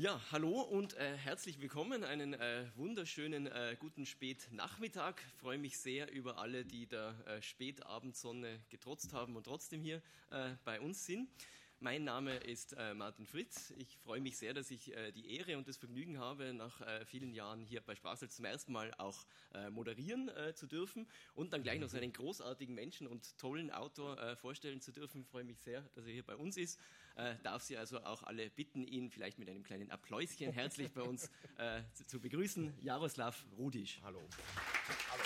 Ja, hallo und herzlich willkommen. Einen wunderschönen guten Spätnachmittag. Ich freue mich sehr über alle, die der Spätabendsonne getrotzt haben und trotzdem hier bei uns sind. Mein Name ist Martin Fritz. Ich freue mich sehr, dass ich die Ehre und das Vergnügen habe, nach vielen Jahren hier bei Sprachsalz zum ersten Mal auch moderieren zu dürfen und dann gleich noch so einen großartigen Menschen und tollen Autor vorstellen zu dürfen. Ich freue mich sehr, dass er hier bei uns ist. Darf Sie also auch alle bitten, ihn vielleicht mit einem kleinen Appläuschen herzlich bei uns zu begrüßen. Jaroslav Rudisch. Hallo. Hallo.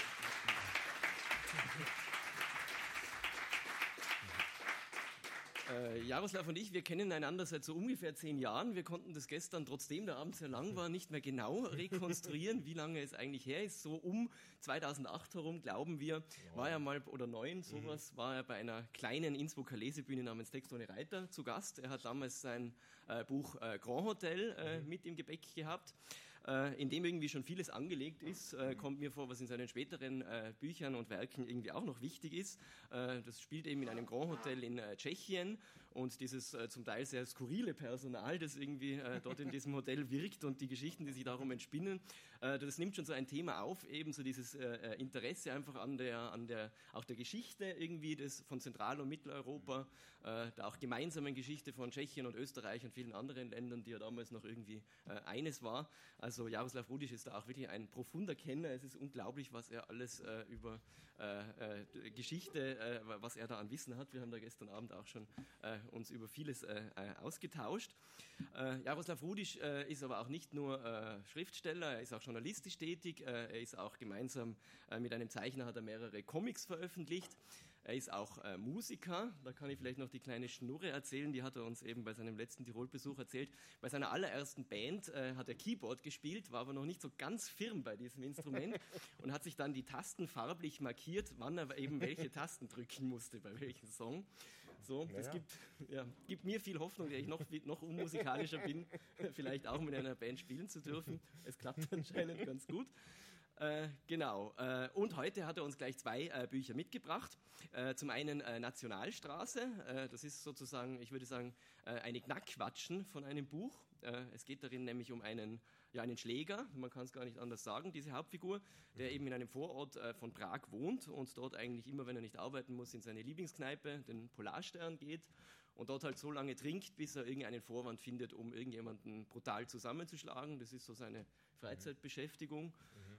Jaroslav und ich, wir kennen einander seit so ungefähr 10 Jahren. Wir konnten das gestern, trotzdem der Abend sehr lang war, nicht mehr genau rekonstruieren, wie lange es eigentlich her ist. So um 2008 herum, glauben wir, war er mal, oder 2009, sowas, war er bei einer kleinen Innsbrucker Lesebühne namens Text ohne Reiter zu Gast. Er hat damals sein Buch Grand Hotel mit im Gepäck gehabt, in dem irgendwie schon vieles angelegt ist. Kommt mir vor, was in seinen späteren Büchern und Werken irgendwie auch noch wichtig ist. Das spielt eben in einem Grand Hotel in Tschechien. Und dieses zum Teil sehr skurrile Personal, das irgendwie dort in diesem Hotel wirkt und die Geschichten, die sich darum entspinnen, das nimmt schon so ein Thema auf, eben so dieses Interesse einfach an der Geschichte irgendwie von Zentral- und Mitteleuropa, der auch gemeinsamen Geschichte von Tschechien und Österreich und vielen anderen Ländern, die ja damals noch irgendwie eines war. Also Jaroslav Rudisch ist da auch wirklich ein profunder Kenner. Es ist unglaublich, was er alles über Geschichte, was er da an Wissen hat. Wir haben da gestern Abend auch schon uns über vieles ausgetauscht. Jaroslav Rudisch ist aber auch nicht nur Schriftsteller, er ist auch journalistisch tätig, er ist auch gemeinsam mit einem Zeichner, hat er mehrere Comics veröffentlicht. Er ist auch Musiker, da kann ich vielleicht noch die kleine Schnurre erzählen, die hat er uns eben bei seinem letzten Tirol-Besuch erzählt. Bei seiner allerersten Band hat er Keyboard gespielt, war aber noch nicht so ganz firm bei diesem Instrument und hat sich dann die Tasten farblich markiert, wann er eben welche Tasten drücken musste, bei welchem Song. So, das gibt mir viel Hoffnung, dass ich noch unmusikalischer bin, vielleicht auch mit einer Band spielen zu dürfen. Es klappt anscheinend ganz gut. Genau. Und heute hat er uns gleich 2 Bücher mitgebracht. Zum einen Nationalstraße. Das ist sozusagen, ich würde sagen, eine Knackquatschen von einem Buch. Es geht darin nämlich um einen Schläger, man kann es gar nicht anders sagen, diese Hauptfigur, der eben in einem Vorort von Prag wohnt und dort eigentlich immer, wenn er nicht arbeiten muss, in seine Lieblingskneipe, den Polarstern geht und dort halt so lange trinkt, bis er irgendeinen Vorwand findet, um irgendjemanden brutal zusammenzuschlagen. Das ist so seine Freizeitbeschäftigung.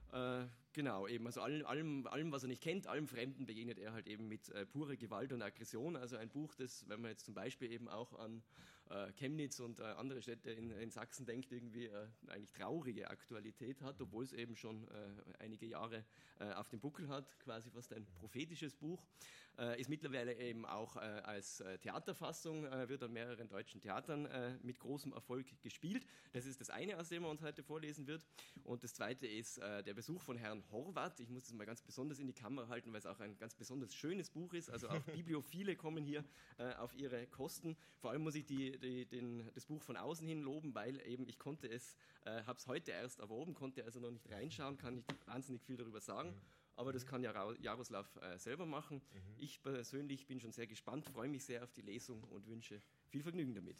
Genau, eben, also allem, was er nicht kennt, allem Fremden begegnet er halt eben mit purer Gewalt und Aggression. Also ein Buch, das, wenn man jetzt zum Beispiel eben auch an Chemnitz und andere Städte in Sachsen denkt, irgendwie eigentlich traurige Aktualität hat, obwohl es eben schon einige Jahre auf dem Buckel hat, quasi fast ein prophetisches Buch. Ist mittlerweile eben auch als Theaterfassung, wird an mehreren deutschen Theatern mit großem Erfolg gespielt. Das ist das eine, aus dem er uns heute vorlesen wird. Und das zweite ist der Besuch von Herrn Horvath. Ich muss das mal ganz besonders in die Kamera halten, weil es auch ein ganz besonders schönes Buch ist. Also auch Bibliophile kommen hier auf ihre Kosten. Vor allem muss ich das Buch von außen hin loben, weil eben ich konnte es, habe es heute erst erworben, konnte also noch nicht reinschauen, kann nicht wahnsinnig viel darüber sagen. Aber das kann Jaroslav selber machen. Ich persönlich bin schon sehr gespannt, freue mich sehr auf die Lesung und wünsche viel Vergnügen damit.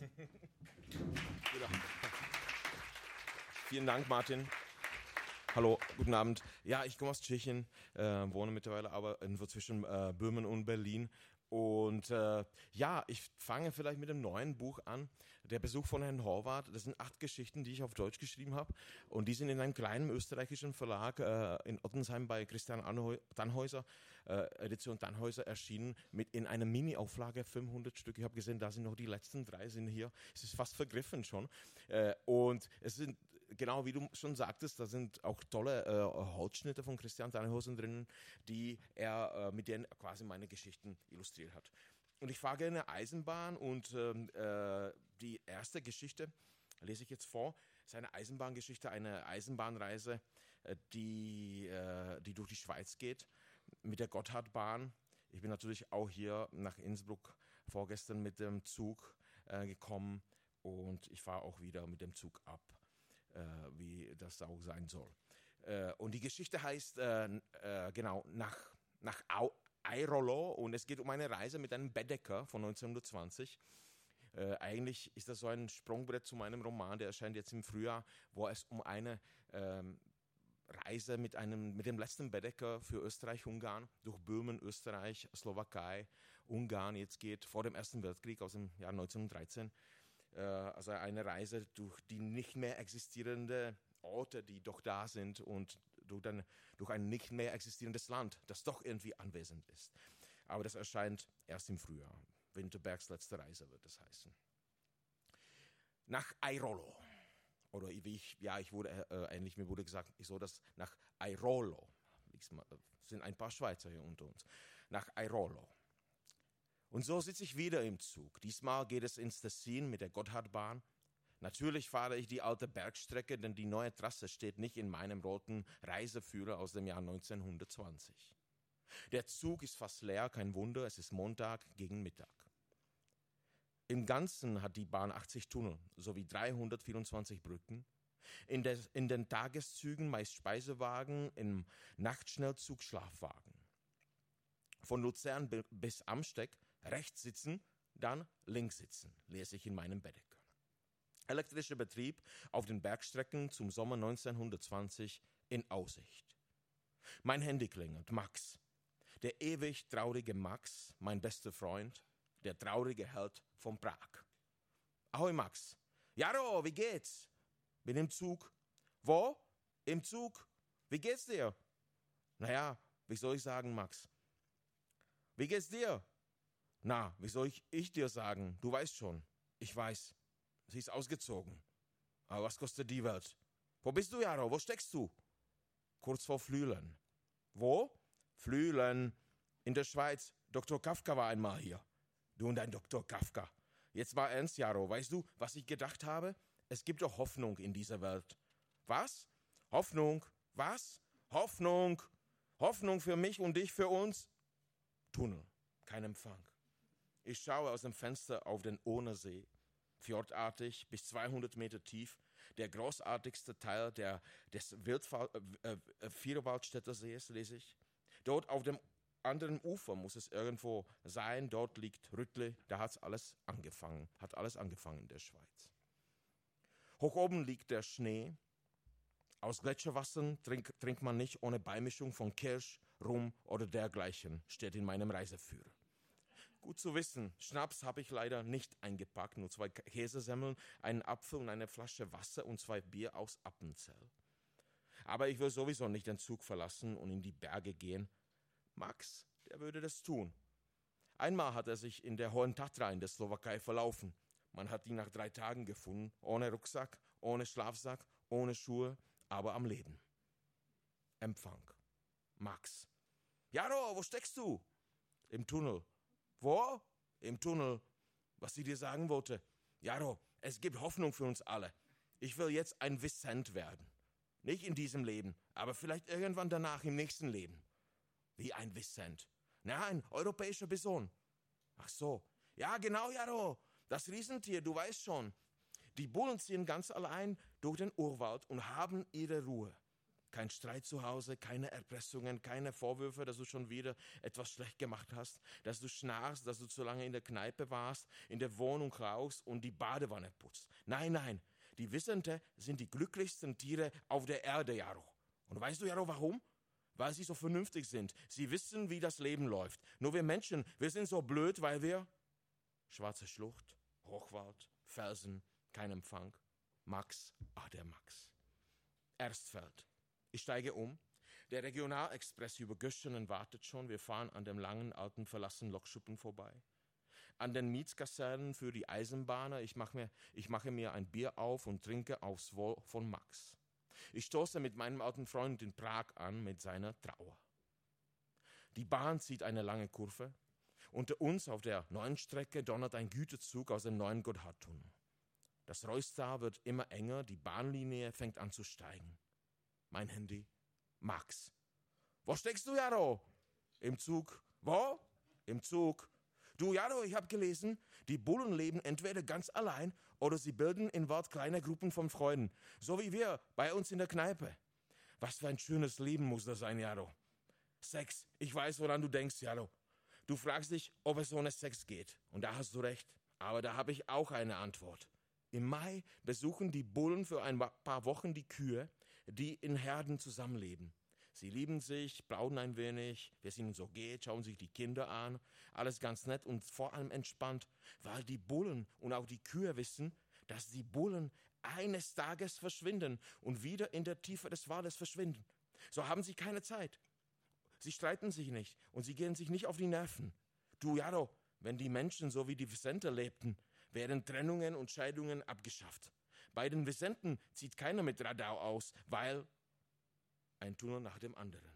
Vielen Dank, Martin. Hallo, guten Abend. Ja, ich komme aus Tschechien, wohne mittlerweile aber irgendwo zwischen Böhmen und Berlin. Und ich fange vielleicht mit dem neuen Buch an, der Besuch von Herrn Horvath. Das sind 8 Geschichten, die ich auf Deutsch geschrieben habe. Und die sind in einem kleinen österreichischen Verlag in Ottensheim bei Christian Dannhäuser, Edition Dannhäuser, erschienen, in einer Mini-Auflage, 500 Stück. Ich habe gesehen, da sind noch die letzten 3 sind hier. Es ist fast vergriffen schon. Und es sind, genau wie du schon sagtest, da sind auch tolle Holzschnitte von Christian Dannhäuser drin, mit denen quasi meine Geschichten illustriert hat. Und ich fahre gerne Eisenbahn und die erste Geschichte lese ich jetzt vor. Es ist eine Eisenbahngeschichte, eine Eisenbahnreise, die durch die Schweiz geht mit der Gotthardbahn. Ich bin natürlich auch hier nach Innsbruck vorgestern mit dem Zug gekommen und ich fahre auch wieder mit dem Zug ab, wie das auch sein soll. Und die Geschichte heißt nach Eirolo und es geht um eine Reise mit einem Baedeker von 1920. Eigentlich ist das so ein Sprungbrett zu meinem Roman, der erscheint jetzt im Frühjahr, wo es um eine Reise mit dem letzten Baedeker für Österreich-Ungarn durch Böhmen, Österreich, Slowakei, Ungarn jetzt geht, vor dem Ersten Weltkrieg aus dem Jahr 1913. Also eine Reise durch die nicht mehr existierenden Orte, die doch da sind und durch ein nicht mehr existierendes Land, das doch irgendwie anwesend ist. Aber das erscheint erst im Frühjahr. Winterbergs letzte Reise wird es heißen. Nach Airolo. Oder mir wurde gesagt, ich soll das nach Airolo. Es sind ein paar Schweizer hier unter uns. Nach Airolo. Und so sitze ich wieder im Zug. Diesmal geht es ins Tessin mit der Gotthardbahn. Natürlich fahre ich die alte Bergstrecke, denn die neue Trasse steht nicht in meinem roten Reiseführer aus dem Jahr 1920. Der Zug ist fast leer, kein Wunder, es ist Montag gegen Mittag. Im Ganzen hat die Bahn 80 Tunnel sowie 324 Brücken. In den Tageszügen meist Speisewagen, im Nachtschnellzug Schlafwagen. Von Luzern bis Amsteeg rechts sitzen, dann links sitzen, lese ich in meinem Baedeker. Elektrischer Betrieb auf den Bergstrecken zum Sommer 1920 in Aussicht. Mein Handy klingelt, Max. Der ewig traurige Max, mein bester Freund, der traurige Held von Prag. Ahoi Max. Jaro, wie geht's? Bin im Zug. Wo? Im Zug. Wie geht's dir? Naja, wie soll ich sagen, Max? Wie geht's dir? Na, wie soll ich dir sagen? Du weißt schon. Ich weiß. Sie ist ausgezogen. Aber was kostet die Welt? Wo bist du, Jaro? Wo steckst du? Kurz vor Flüelen. Wo? Flüelen. In der Schweiz. Dr. Kafka war einmal hier. Du und dein Dr. Kafka. Jetzt mal ernst, Jaro. Weißt du, was ich gedacht habe? Es gibt doch Hoffnung in dieser Welt. Was? Hoffnung. Was? Hoffnung. Hoffnung für mich und dich, für uns. Tunnel. Kein Empfang. Ich schaue aus dem Fenster auf den Ohnersee. Fjordartig, bis 200 Meter tief. Der großartigste Teil des Vierwaldstätter Sees, lese ich. Dort auf dem anderen Ufer muss es irgendwo sein. Dort liegt Rüttle. Da hat alles angefangen in der Schweiz. Hoch oben liegt der Schnee. Aus Gletscherwassern trinkt man nicht ohne Beimischung von Kirsch, Rum oder dergleichen, steht in meinem Reiseführer. Gut zu wissen, Schnaps habe ich leider nicht eingepackt, nur 2 Käsesemmeln, einen Apfel und eine Flasche Wasser und 2 Bier aus Appenzell. Aber ich will sowieso nicht den Zug verlassen und in die Berge gehen. Max, der würde das tun. Einmal hat er sich in der Hohen Tatra in der Slowakei verlaufen. Man hat ihn nach 3 Tagen gefunden, ohne Rucksack, ohne Schlafsack, ohne Schuhe, aber am Leben. Empfang. Max. Jaro, wo steckst du? Im Tunnel. Wo? Im Tunnel. Was sie dir sagen wollte. Jaro, es gibt Hoffnung für uns alle. Ich will jetzt ein Vicent werden. Nicht in diesem Leben, aber vielleicht irgendwann danach im nächsten Leben. Wie ein Vicent. Na, ein europäischer Bison. Ach so. Ja, genau, Jaro. Das Riesentier, du weißt schon. Die Bullen ziehen ganz allein durch den Urwald und haben ihre Ruhe. Kein Streit zu Hause, keine Erpressungen, keine Vorwürfe, dass du schon wieder etwas schlecht gemacht hast, dass du schnarchst, dass du zu lange in der Kneipe warst, in der Wohnung rauchst und die Badewanne putzt. Nein, nein, die Wissente sind die glücklichsten Tiere auf der Erde, Jaro. Und weißt du, Jaro, warum? Weil sie so vernünftig sind. Sie wissen, wie das Leben läuft. Nur wir Menschen, wir sind so blöd, weil wir... Schwarze Schlucht, Hochwald, Felsen, kein Empfang. Max, der Max. Erstfeld. Ich steige um. Der Regionalexpress über Göschenen wartet schon. Wir fahren an dem langen, alten, verlassenen Lokschuppen vorbei. An den Mietskasernen für die Eisenbahner. Ich mache mir ein Bier auf und trinke aufs Wohl von Max. Ich stoße mit meinem alten Freund in Prag an mit seiner Trauer. Die Bahn zieht eine lange Kurve. Unter uns auf der neuen Strecke donnert ein Güterzug aus dem neuen Gotthardtunnel. Das Reustal wird immer enger, die Bahnlinie fängt an zu steigen. Mein Handy. Max. Wo steckst du, Jaro? Im Zug. Wo? Im Zug. Du, Jaro, ich habe gelesen, die Bullen leben entweder ganz allein oder sie bilden in Wald kleine Gruppen von Freunden. So wie wir bei uns in der Kneipe. Was für ein schönes Leben muss das sein, Jaro. Sex. Ich weiß, woran du denkst, Jaro. Du fragst dich, ob es ohne Sex geht. Und da hast du recht. Aber da habe ich auch eine Antwort. Im Mai besuchen die Bullen für ein paar Wochen die Kühe, die in Herden zusammenleben. Sie lieben sich, plaudern ein wenig, wie es ihnen so geht, schauen sich die Kinder an. Alles ganz nett und vor allem entspannt, weil die Bullen und auch die Kühe wissen, dass die Bullen eines Tages verschwinden und wieder in der Tiefe des Waldes verschwinden. So haben sie keine Zeit. Sie streiten sich nicht und sie gehen sich nicht auf die Nerven. Du, Jaro, wenn die Menschen so wie die Vicente lebten, wären Trennungen und Scheidungen abgeschafft. Bei den Vicenten zieht keiner mit Radau aus, weil ein Tunnel nach dem anderen.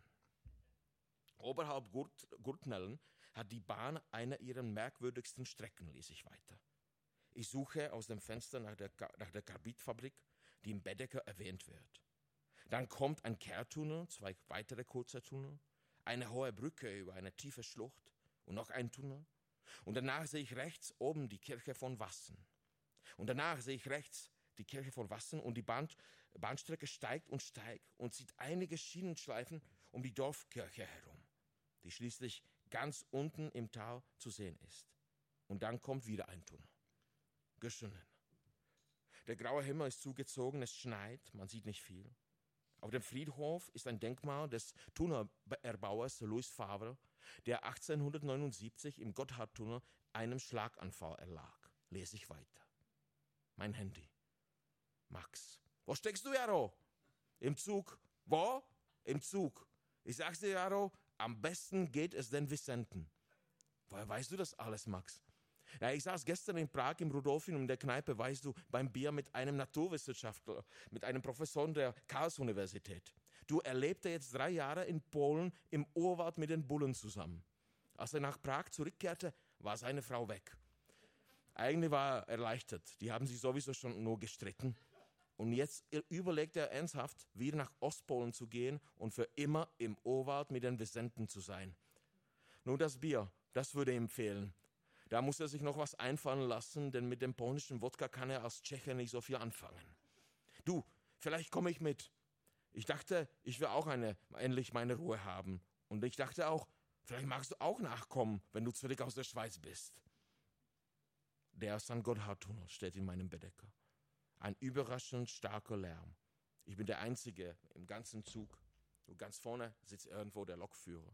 Oberhalb Gurtnellen hat die Bahn eine ihrer merkwürdigsten Strecken, lese ich weiter. Ich suche aus dem Fenster nach der Karbidfabrik, die im Bedecker erwähnt wird. Dann kommt ein Kehrtunnel, 2 weitere kurze Tunnel, eine hohe Brücke über eine tiefe Schlucht und noch ein Tunnel. Und danach sehe ich rechts oben die Kirche von Wassen. Und danach sehe ich rechts die Kirche von Wassen und die Bahnstrecke steigt und zieht einige Schienenschleifen um die Dorfkirche herum, die schließlich ganz unten im Tal zu sehen ist. Und dann kommt wieder ein Tunnel. Göschenen. Der graue Himmel ist zugezogen, es schneit, man sieht nicht viel. Auf dem Friedhof ist ein Denkmal des Tunnelerbauers Louis Favre, der 1879 im Gotthardtunnel einem Schlaganfall erlag. Lese ich weiter. Mein Handy. Max. Wo steckst du, Jaro? Im Zug. Wo? Im Zug. Ich sag's dir, Jaro, am besten geht es den Vicenten. Woher weißt du das alles, Max? Ja, ich saß gestern in Prag im Rudolfinum in der Kneipe, weißt du, beim Bier mit einem Naturwissenschaftler, mit einem Professor der Karls-Universität. Du, er lebte jetzt 3 Jahre in Polen im Urwald mit den Bullen zusammen. Als er nach Prag zurückkehrte, war seine Frau weg. Eigentlich war er erleichtert, die haben sich sowieso schon nur gestritten. Und jetzt überlegt er ernsthaft, wieder nach Ostpolen zu gehen und für immer im Urwald mit den Vicenten zu sein. Nun, das Bier, das würde ihm fehlen. Da muss er sich noch was einfallen lassen, denn mit dem polnischen Wodka kann er als Tscheche nicht so viel anfangen. Du, vielleicht komme ich mit. Ich dachte, ich will auch endlich meine Ruhe haben. Und ich dachte auch, vielleicht magst du auch nachkommen, wenn du zurück aus der Schweiz bist. Der St. Gotthardtunnel steht in meinem Bedecker. Ein überraschend starker Lärm. Ich bin der Einzige im ganzen Zug. Und ganz vorne sitzt irgendwo der Lokführer.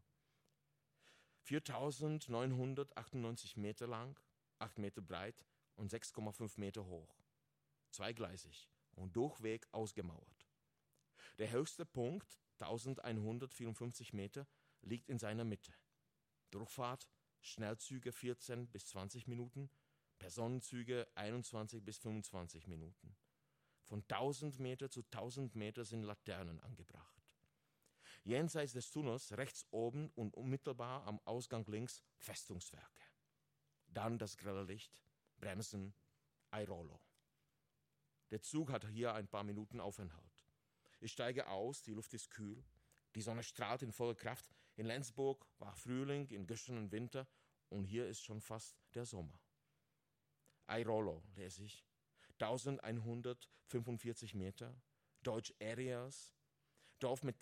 4.998 Meter lang, 8 Meter breit und 6,5 Meter hoch. Zweigleisig und durchweg ausgemauert. Der höchste Punkt, 1154 Meter, liegt in seiner Mitte. Durchfahrt, Schnellzüge 14 bis 20 Minuten, Personenzüge 21 bis 25 Minuten. Von 1000 Meter zu 1000 Meter sind Laternen angebracht. Jenseits des Tunnels, rechts oben und unmittelbar am Ausgang links, Festungswerke. Dann das grelle Licht, Bremsen, Airolo. Der Zug hat hier ein paar Minuten Aufenthalt. Ich steige aus, die Luft ist kühl, die Sonne strahlt in voller Kraft. In Lenzburg war Frühling, in Göschenen Winter und hier ist schon fast der Sommer. Airolo, lese ich, 1145 Meter, Deutsch Areas, Dorf mit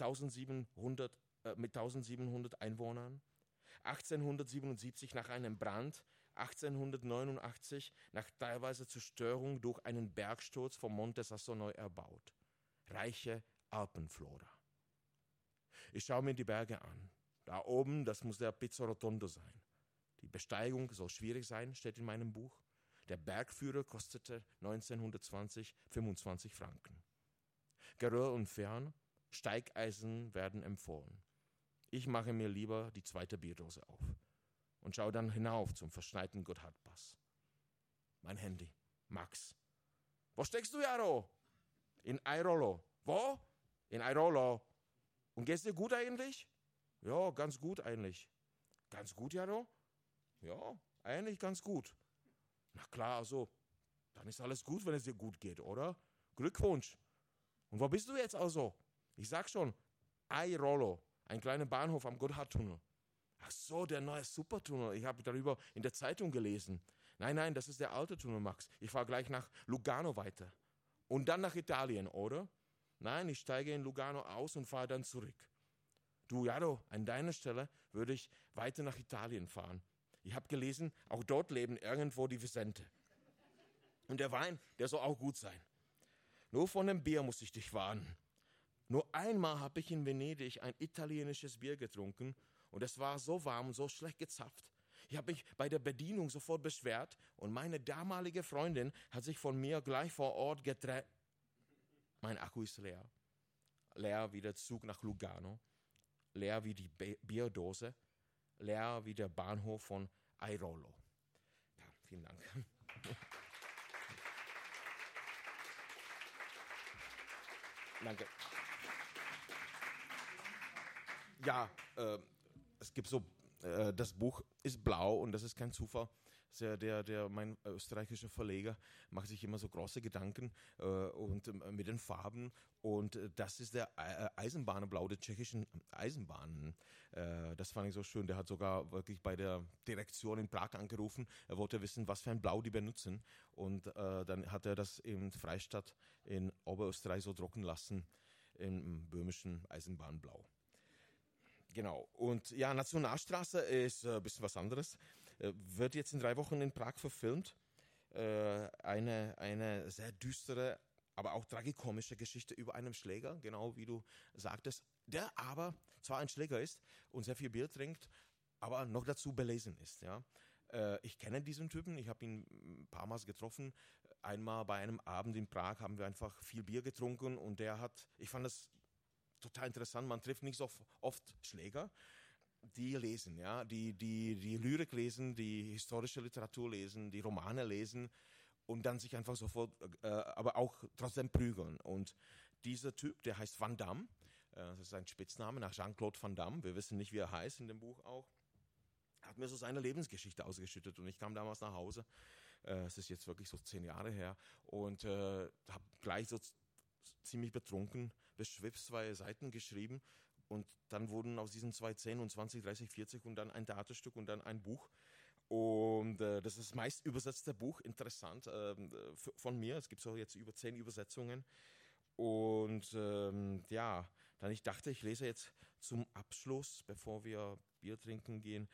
1700 Einwohnern, 1877 nach einem Brand, 1889 nach teilweise Zerstörung durch einen Bergsturz vom Monte Sasso neu erbaut. Reiche Alpenflora. Ich schaue mir die Berge an. Da oben, das muss der Pizzo Rotondo sein. Die Besteigung soll schwierig sein, steht in meinem Buch. Der Bergführer kostete 1920 25 Franken. Geröll und Fern, Steigeisen werden empfohlen. Ich mache mir lieber die zweite Bierdose auf und schaue dann hinauf zum verschneiten Gotthardpass. Mein Handy. Max. Wo steckst du, Jaro? In Airolo. Wo? In Airolo. Und geht's dir gut eigentlich? Ja, ganz gut eigentlich. Ganz gut, Jaro? Ja, eigentlich ganz gut. Na klar, also, dann ist alles gut, wenn es dir gut geht, oder? Glückwunsch. Und wo bist du jetzt also? Ich sag schon, Airolo, ein kleiner Bahnhof am Gotthardtunnel. Ach so, der neue Supertunnel. Ich habe darüber in der Zeitung gelesen. Nein, das ist der alte Tunnel, Max. Ich fahre gleich nach Lugano weiter. Und dann nach Italien, oder? Nein, ich steige in Lugano aus und fahre dann zurück. Du, Jaro, an deiner Stelle würde ich weiter nach Italien fahren. Ich habe gelesen, auch dort leben irgendwo die Wisente. Und der Wein, der soll auch gut sein. Nur von dem Bier muss ich dich warnen. Nur einmal habe ich in Venedig ein italienisches Bier getrunken und es war so warm und so schlecht gezapft. Ich habe mich bei der Bedienung sofort beschwert und meine damalige Freundin hat sich von mir gleich vor Ort getrennt. Mein Akku ist leer. Leer wie der Zug nach Lugano. Leer wie die Bierdose. Leer wie der Bahnhof von Airolo. Ja, vielen Dank. Danke. Ja, es gibt so, das Buch ist blau und das ist kein Zufall. Mein österreichischer Verleger macht sich immer so große Gedanken und mit den Farben und das ist der Eisenbahnblau der tschechischen Eisenbahnen. Das fand ich so schön. Der hat sogar wirklich bei der Direktion in Prag angerufen. Er wollte wissen, was für ein Blau die benutzen und dann hat er das in Freistadt in Oberösterreich so drucken lassen im böhmischen Eisenbahnblau. Genau. Und ja, Nationalstraße ist ein bisschen was anderes. Wird jetzt in 3 Wochen in Prag verfilmt. Eine sehr düstere, aber auch tragikomische Geschichte über einen Schläger, genau wie du sagtest, der aber zwar ein Schläger ist und sehr viel Bier trinkt, aber noch dazu belesen ist. Ja. Ich kenne diesen Typen, ich habe ihn ein paar Mal getroffen. Einmal bei einem Abend in Prag haben wir einfach viel Bier getrunken und ich fand das total interessant, man trifft nicht so oft Schläger, die lesen, ja, die Lyrik lesen, die historische Literatur lesen, die Romane lesen und dann sich einfach sofort, aber auch trotzdem prügeln. Und dieser Typ, der heißt Van Damme, das ist sein Spitzname nach Jean-Claude Van Damme, wir wissen nicht, wie er heißt in dem Buch auch, hat mir so seine Lebensgeschichte ausgeschüttet und ich kam damals nach Hause, es ist jetzt wirklich so 10 Jahre her und habe gleich so ziemlich betrunken, beschwipst 2 Seiten geschrieben und dann wurden aus diesen 2 10 und 20, 30, 40 und dann ein Theaterstück und dann ein Buch. Und das ist das meist übersetzte Buch, interessant, von mir. Es gibt so jetzt über 10 Übersetzungen. Und ja, dann ich dachte, ich lese jetzt zum Abschluss, bevor wir Bier trinken gehen.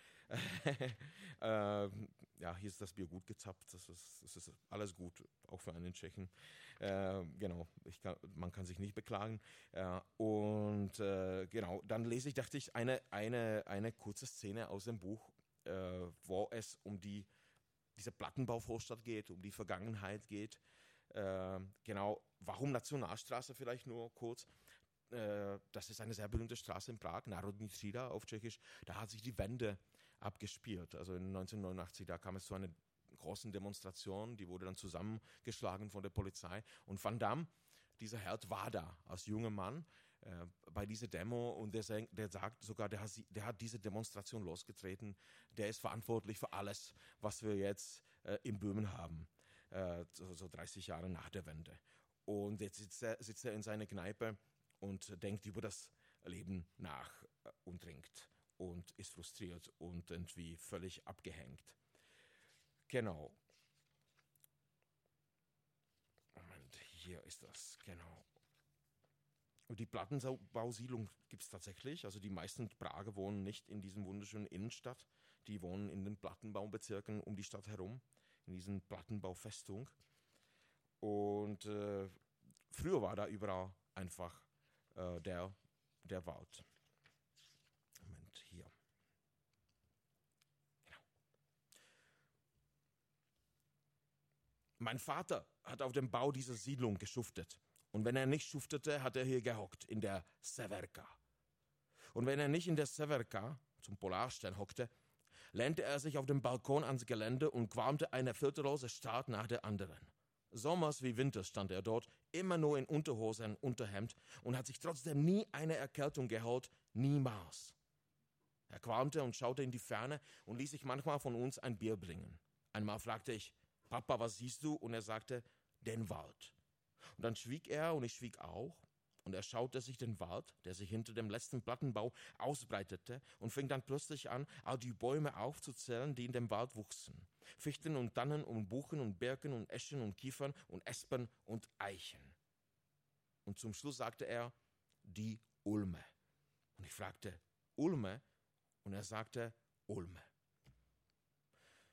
Ja, hier ist das Bier gut gezapft, das ist alles gut, auch für einen Tschechen. Genau, man kann sich nicht beklagen. Und genau, dann dachte ich, eine kurze Szene aus dem Buch, wo es um diese Plattenbauvorstadt geht, um die Vergangenheit geht. Genau, warum Nationalstraße vielleicht nur kurz? Das ist eine sehr berühmte Straße in Prag, Národní třída auf Tschechisch. Da hat sich die Wende abgespielt. Also in 1989, da kam es zu einer großen Demonstration, die wurde dann zusammengeschlagen von der Polizei. Und Van Damme, dieser Held, war da als junger Mann bei dieser Demo und der sagt sogar, der hat diese Demonstration losgetreten. Der ist verantwortlich für alles, was wir jetzt in Böhmen haben. So 30 Jahre nach der Wende. Und jetzt sitzt er in seiner Kneipe und denkt über das Leben nach und trinkt und ist frustriert und irgendwie völlig abgehängt. Genau. Moment, hier ist das, genau. Und die Plattenbausiedlung gibt es tatsächlich. Also die meisten Prager wohnen nicht in diesem wunderschönen Innenstadt. Die wohnen in den Plattenbaubezirken um die Stadt herum, in diesen Plattenbaufestung. Und früher war da überall einfach der Wald. Moment, hier. Genau. Mein Vater hat auf dem Bau dieser Siedlung geschuftet. Und wenn er nicht schuftete, hat er hier gehockt, in der Severka. Und wenn er nicht in der Severka, zum Polarstern, hockte, lehnte er sich auf dem Balkon ans Gelände und qualmte eine filterlose Stadt nach der anderen. Sommers wie Winters stand er dort, immer nur in Unterhose und Unterhemd und hat sich trotzdem nie eine Erkältung geholt, niemals. Er qualmte und schaute in die Ferne und ließ sich manchmal von uns ein Bier bringen. Einmal fragte ich, Papa, was siehst du? Und er sagte, den Wald. Und dann schwieg er und ich schwieg auch. Und er schaute sich den Wald, der sich hinter dem letzten Plattenbau ausbreitete, und fing dann plötzlich an, all die Bäume aufzuzählen, die in dem Wald wuchsen. Fichten und Tannen und Buchen und Birken und Eschen und Kiefern und Espen und Eichen. Und zum Schluss sagte er, die Ulme. Und ich fragte, Ulme? Und er sagte, Ulme.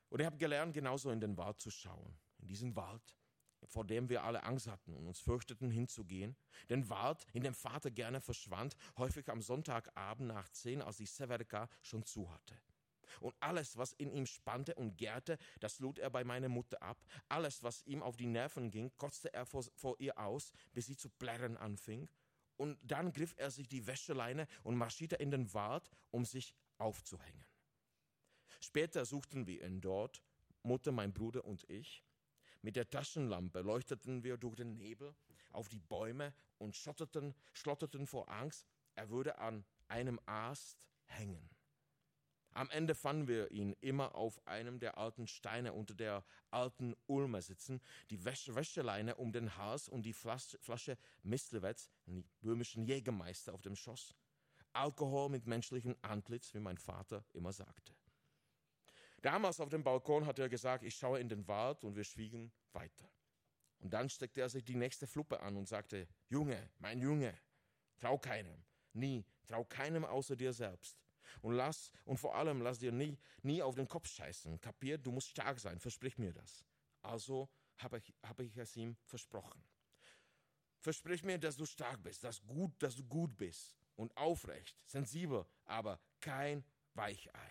Und ich habe gelernt, genauso in den Wald zu schauen. In diesen Wald, vor dem wir alle Angst hatten und uns fürchteten, hinzugehen. Den Wald, in dem Vater gerne verschwand, häufig am Sonntagabend nach 10, als die Severka schon zu hatte. Und alles, was in ihm spannte und gärte, das lud er bei meiner Mutter ab. Alles, was ihm auf die Nerven ging, kotzte er vor ihr aus, bis sie zu plärren anfing. Und dann griff er sich die Wäscheleine und marschierte in den Wald, um sich aufzuhängen. Später suchten wir ihn dort, Mutter, mein Bruder und ich. Mit der Taschenlampe leuchteten wir durch den Nebel auf die Bäume und schlotterten vor Angst, er würde an einem Ast hängen. Am Ende fanden wir ihn immer auf einem der alten Steine unter der alten Ulme sitzen, die Wäscheleine um den Hals und die Flasche Mistlewetz, die böhmischen Jägermeister, auf dem Schoß. Alkohol mit menschlichem Antlitz, wie mein Vater immer sagte. Damals auf dem Balkon hat er gesagt, ich schaue in den Wald, und wir schwiegen weiter. Und dann steckte er sich die nächste Fluppe an und sagte, Junge, mein Junge, trau keinem, trau keinem außer dir selbst. Und vor allem lass dir nie auf den Kopf scheißen. Kapiert, du musst stark sein, versprich mir das. Also habe ich es ihm versprochen. Versprich mir, dass du stark bist, dass du gut bist und aufrecht, sensibel, aber kein Weichei.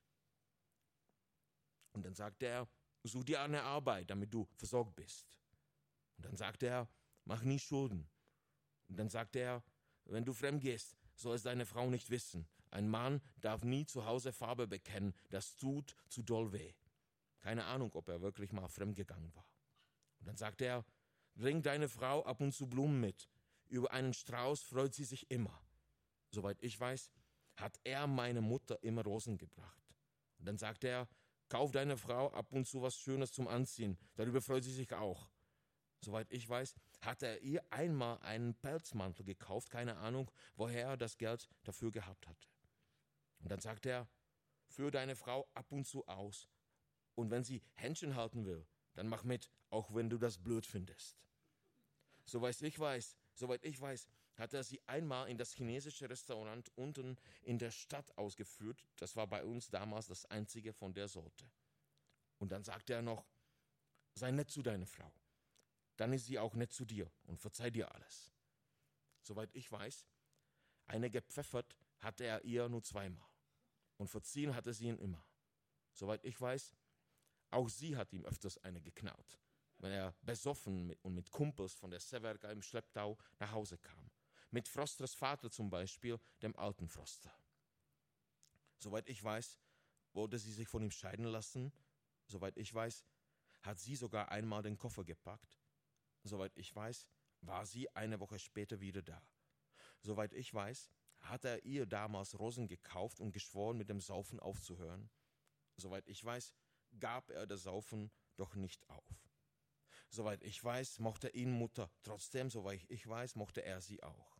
Und dann sagt er, such dir eine Arbeit, damit du versorgt bist. Und dann sagt er, mach nie Schulden. Und dann sagt er, wenn du fremd gehst, soll es deine Frau nicht wissen. Ein Mann darf nie zu Hause Farbe bekennen, das tut zu doll weh. Keine Ahnung, ob er wirklich mal fremdgegangen war. Und dann sagt er, bring deine Frau ab und zu Blumen mit. Über einen Strauß freut sie sich immer. Soweit ich weiß, hat er meine Mutter immer Rosen gebracht. Und dann sagt er, kauf deiner Frau ab und zu was Schönes zum Anziehen, darüber freut sie sich auch. Soweit ich weiß, hat er ihr einmal einen Pelzmantel gekauft, keine Ahnung, woher er das Geld dafür gehabt hatte. Und dann sagt er, führ deine Frau ab und zu aus. Und wenn sie Händchen halten will, dann mach mit, auch wenn du das blöd findest. Soweit ich weiß, hat er sie einmal in das chinesische Restaurant unten in der Stadt ausgeführt. Das war bei uns damals das einzige von der Sorte. Und dann sagte er noch, sei nett zu deiner Frau. Dann ist sie auch nett zu dir und verzeiht dir alles. Soweit ich weiß, eine gepfeffert hatte er ihr nur zweimal. Und verziehen hatte sie ihn immer. Soweit ich weiß, auch sie hat ihm öfters eine geknallt, wenn er besoffen und mit Kumpels von der Severka im Schlepptau nach Hause kam. Mit Frosters Vater zum Beispiel, dem alten Froster. Soweit ich weiß, wollte sie sich von ihm scheiden lassen. Soweit ich weiß, hat sie sogar einmal den Koffer gepackt. Soweit ich weiß, war sie eine Woche später wieder da. Soweit ich weiß, hat er ihr damals Rosen gekauft und geschworen, mit dem Saufen aufzuhören. Soweit ich weiß, gab er das Saufen doch nicht auf. Soweit ich weiß, mochte ihn Mutter. Trotzdem, soweit ich weiß, mochte er sie auch.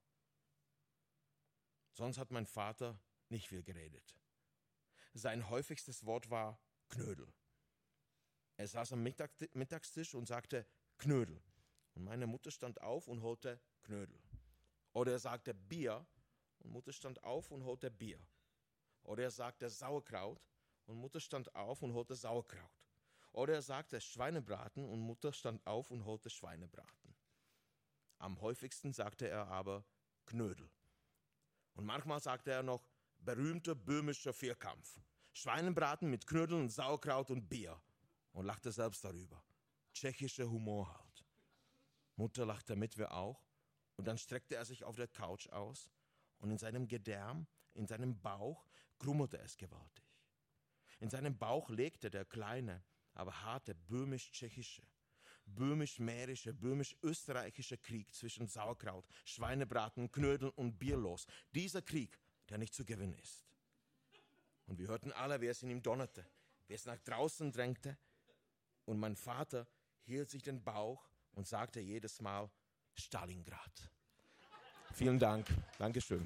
Sonst hat mein Vater nicht viel geredet. Sein häufigstes Wort war Knödel. Er saß am Mittagstisch und sagte Knödel. Und meine Mutter stand auf und holte Knödel. Oder er sagte Bier und Mutter stand auf und holte Bier. Oder er sagte Sauerkraut und Mutter stand auf und holte Sauerkraut. Oder er sagte Schweinebraten und Mutter stand auf und holte Schweinebraten. Am häufigsten sagte er aber Knödel. Und manchmal sagte er noch berühmter böhmischer Vierkampf. Schweinebraten mit Knödeln, Sauerkraut und Bier. Und lachte selbst darüber. Tschechischer Humor halt. Mutter lachte mit, wir auch. Und dann streckte er sich auf der Couch aus. Und in seinem Gedärm, in seinem Bauch, krummelte es gewaltig. In seinem Bauch legte der kleine, aber harte böhmisch-tschechische, böhmisch-mährische, böhmisch-österreichische Krieg zwischen Sauerkraut, Schweinebraten, Knödeln und Bier los. Dieser Krieg, der nicht zu gewinnen ist. Und wir hörten alle, wie es in ihm donnerte, wie es nach draußen drängte. Und mein Vater hielt sich den Bauch und sagte jedes Mal Stalingrad. Vielen Dank. Dankeschön.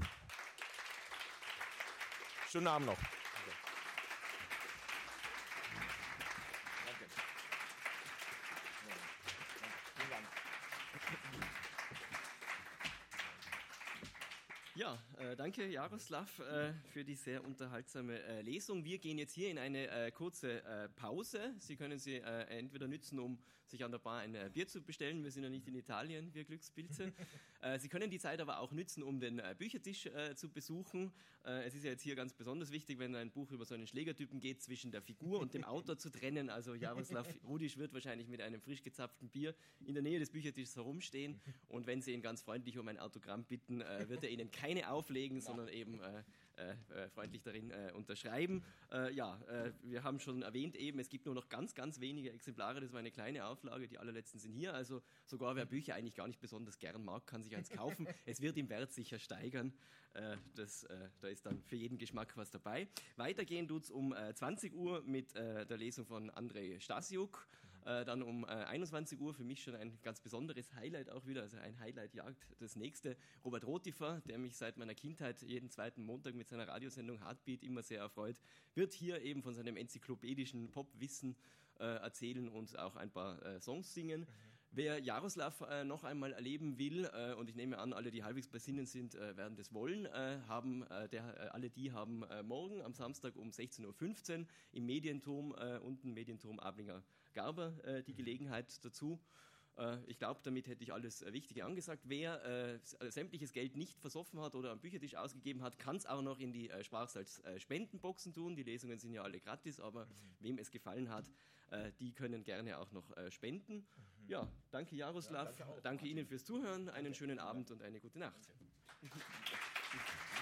Schönen Abend noch. Ja, danke Jaroslav für die sehr unterhaltsame Lesung. Wir gehen jetzt hier in eine kurze Pause. Sie können sie entweder nützen, um sich an der Bar ein Bier zu bestellen. Wir sind ja nicht in Italien, wir Glückspilze. Sie können die Zeit aber auch nützen, um den Büchertisch zu besuchen. Es ist ja jetzt hier ganz besonders wichtig, wenn ein Buch über so einen Schlägertypen geht, zwischen der Figur und dem Autor zu trennen. Also Jaroslav Rudisch wird wahrscheinlich mit einem frisch gezapften Bier in der Nähe des Büchertisches herumstehen. Und wenn Sie ihn ganz freundlich um ein Autogramm bitten, wird er Ihnen keine auflegen, sondern eben freundlich darin unterschreiben. Wir haben schon erwähnt eben, es gibt nur noch ganz, ganz wenige Exemplare. Das war eine kleine Auflage, die allerletzten sind hier. Also sogar wer Bücher eigentlich gar nicht besonders gern mag, kann sich eins kaufen. Es wird im Wert sicher steigern. Da ist dann für jeden Geschmack was dabei. Weitergehen tut es um 20 Uhr mit der Lesung von Andrzej Stasiuk. Dann um 21 Uhr für mich schon ein ganz besonderes Highlight auch wieder, also ein Highlight jagt das nächste. Robert Rotifer, der mich seit meiner Kindheit jeden zweiten Montag mit seiner Radiosendung Heartbeat immer sehr erfreut, wird hier eben von seinem enzyklopädischen Popwissen erzählen und auch ein paar Songs singen. Wer Jaroslav noch einmal erleben will, und ich nehme an, alle, die halbwegs bei Sinnen sind, werden das wollen, alle die haben morgen am Samstag um 16.15 Uhr im Medienturm, unten Medienturm Ablinger Garber, die Gelegenheit dazu. Ich glaube, damit hätte ich alles Wichtige angesagt. Wer sämtliches Geld nicht versoffen hat oder am Büchertisch ausgegeben hat, kann es auch noch in die Sprachsalz Spendenboxen tun. Die Lesungen sind ja alle gratis, aber wem es gefallen hat, die können gerne auch noch spenden. Ja, danke Jaroslav, danke Ihnen fürs Zuhören, einen schönen Abend und eine gute Nacht.